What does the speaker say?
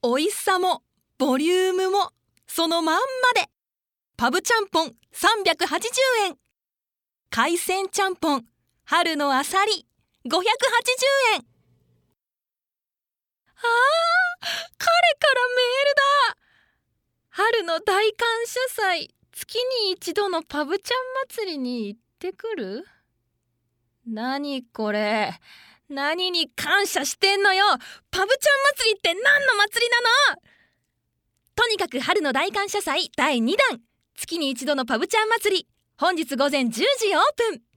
美味しさもボリュームもそのまんまで。パブちゃんぽん380円。海鮮ちゃんぽん春のあさり580円。彼からメールだ。春の大感謝祭、月に一度のパブちゃん祭りに行ってくる？何これ、何に感謝してんのよ。パブちゃん祭りって何の祭りなの？とにかく春の大感謝祭第2弾、月に一度のパブちゃん祭り、本日午前10時オープン。